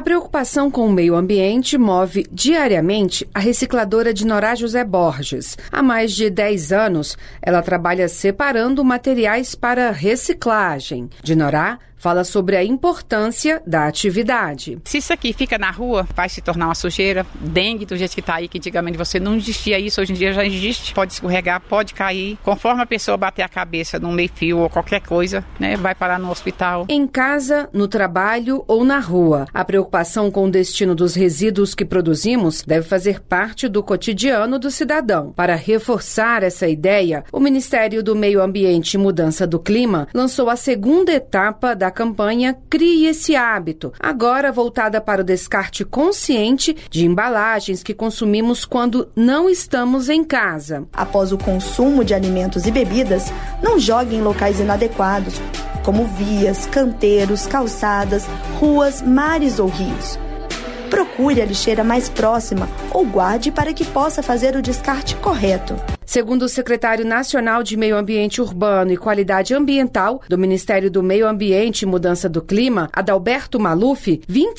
A preocupação com o meio ambiente move diariamente a recicladora Dinorá José Borges. Há mais de 10 anos, ela trabalha separando materiais para reciclagem. Dinorá fala sobre a importância da atividade. Se isso aqui fica na rua, vai se tornar uma sujeira. Dengue, do jeito que está aí, que antigamente você não existia isso, hoje em dia já existe. Pode escorregar, pode cair. Conforme a pessoa bater a cabeça num meio-fio ou qualquer coisa, né, vai parar no hospital. Em casa, no trabalho ou na rua, a preocupação com o destino dos resíduos que produzimos deve fazer parte do cotidiano do cidadão. Para reforçar essa ideia, o Ministério do Meio Ambiente e Mudança do Clima lançou a segunda etapa da campanha Crie esse Hábito, agora voltada para o descarte consciente de embalagens que consumimos quando não estamos em casa. Após o consumo de alimentos e bebidas, não jogue em locais inadequados, como vias, canteiros, calçadas, ruas, mares ou rios. Procure a lixeira mais próxima ou guarde para que possa fazer o descarte correto. Segundo o secretário nacional de Meio Ambiente Urbano e Qualidade Ambiental do Ministério do Meio Ambiente e Mudança do Clima, Adalberto Maluf,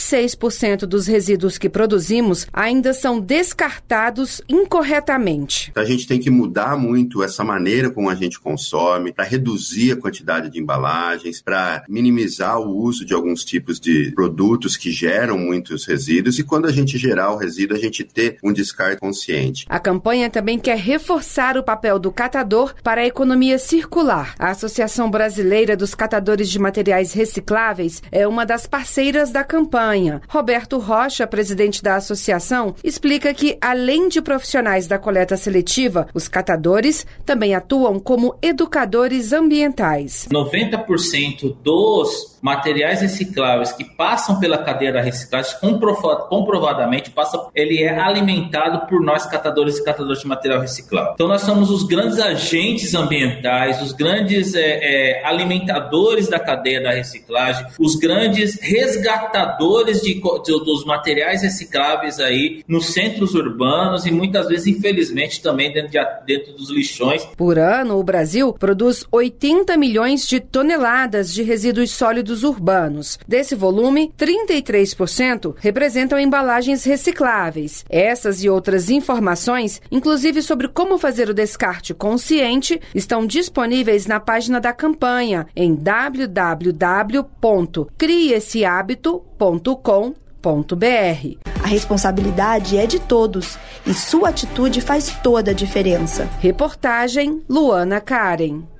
26% dos resíduos que produzimos ainda são descartados incorretamente. A gente tem que mudar muito essa maneira como a gente consome, para reduzir a quantidade de embalagens, para minimizar o uso de alguns tipos de produtos que geram muitos resíduos e quando a gente gerar o resíduo, a gente ter um descarte consciente. A campanha também quer reforçar o papel do catador para a economia circular. A Associação Brasileira dos Catadores de Materiais Recicláveis é uma das parceiras da campanha. Roberto Rocha, presidente da associação, explica que, além de profissionais da coleta seletiva, os catadores também atuam como educadores ambientais. 90% dos materiais recicláveis que passam pela cadeia da reciclagem, comprovadamente, ele é alimentado por nós catadores e catadores de material reciclável. Então nós somos os grandes agentes ambientais, os grandes alimentadores da cadeia da reciclagem, os grandes resgatadores dos materiais recicláveis aí nos centros urbanos e muitas vezes, infelizmente, também dentro dos lixões. Por ano, o Brasil produz 80 milhões de toneladas de resíduos sólidos urbanos. Desse volume, 33% representam embalagens recicláveis. Essas e outras informações, inclusive sobre como fazer o descarte consciente, estão disponíveis na página da campanha em www.crieessehabito.com.br. A responsabilidade é de todos e sua atitude faz toda a diferença. Reportagem Luana Karen.